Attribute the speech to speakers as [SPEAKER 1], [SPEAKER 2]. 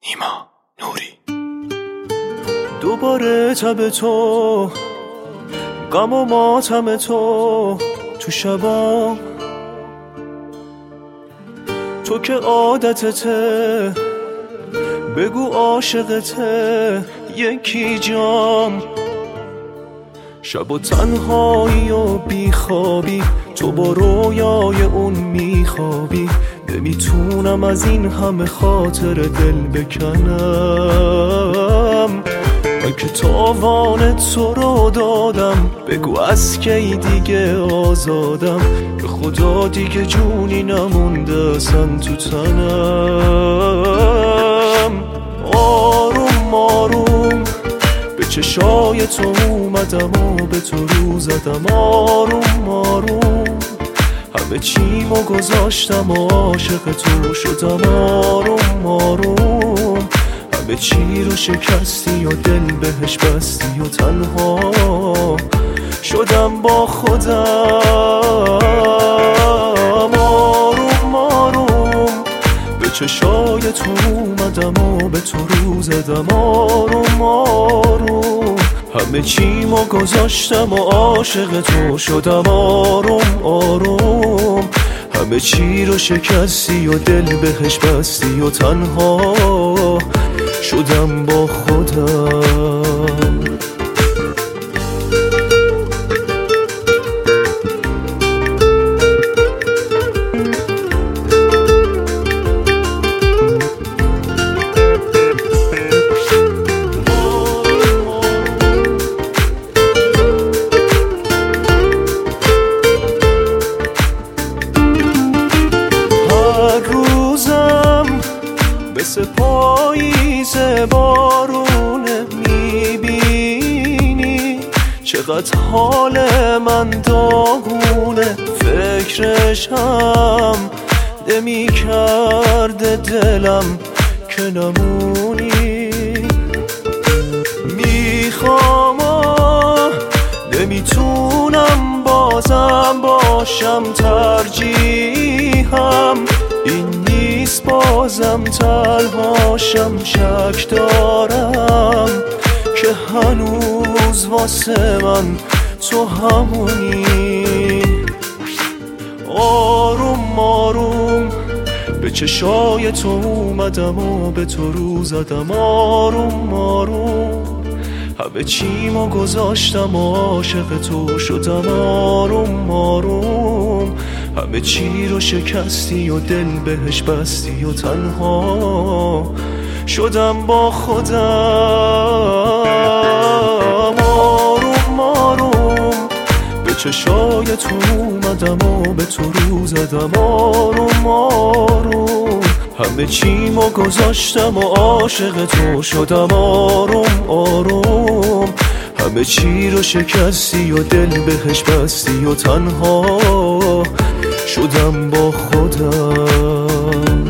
[SPEAKER 1] نیما نوری. دوباره تب تو، غم و ماتم تو شبام، تو که عادتته بگو عاشقته یکی جام. شب و تنهایی و بیخوابی، تو با رویای اون میخوابی. نمیتونم از این همه خاطر دل بکنم. من که تاوان تو رو دادم، بگو از کی دیگه آزادم. به خدا دیگه جونی نمونده اصلا تو تنم. آروم آروم به چشای تو اومدم و به تو رو زدم. آروم آروم همه چیمو گذاشتم و عاشق تو شدم. آروم آروم همه چی رو شکستی و دل بهش بستی و تنها شدم با خودم. آروم آروم به چشای تو اومدم و به تو رو زدم. آروم آروم همه چیمو گذاشتم و عاشق تو شدم. آروم آروم همه چی رو شکستی و دل بهش بستی و تنها شدم با خودم. مثل پاییز بارونه میبینی چقدر حال من داغونه. فکرشم نمی‌کرده دلم که نمونی. میخوام نمیتونم بازم باشم. ترجیحم این نیست بازم تنهاشم. شک دارم که هنوز واسه من تو همونی. آروم آروم به چشای تو اومدم و به تو رو زدم. آروم آروم همه چیمو گذاشتم و عاشق تو شدم. آروم آروم همه چی رو شکستی و دل بهش بستی و تنها شدم با خودم. آروم آروم به چشای تو اومدم و به تو رو زدم. آروم آروم همه چیمو گذاشتم و عاشق تو شدم. آروم آروم همه چی رو شکستی و دل بهش بستی و تنها شدم با خودم.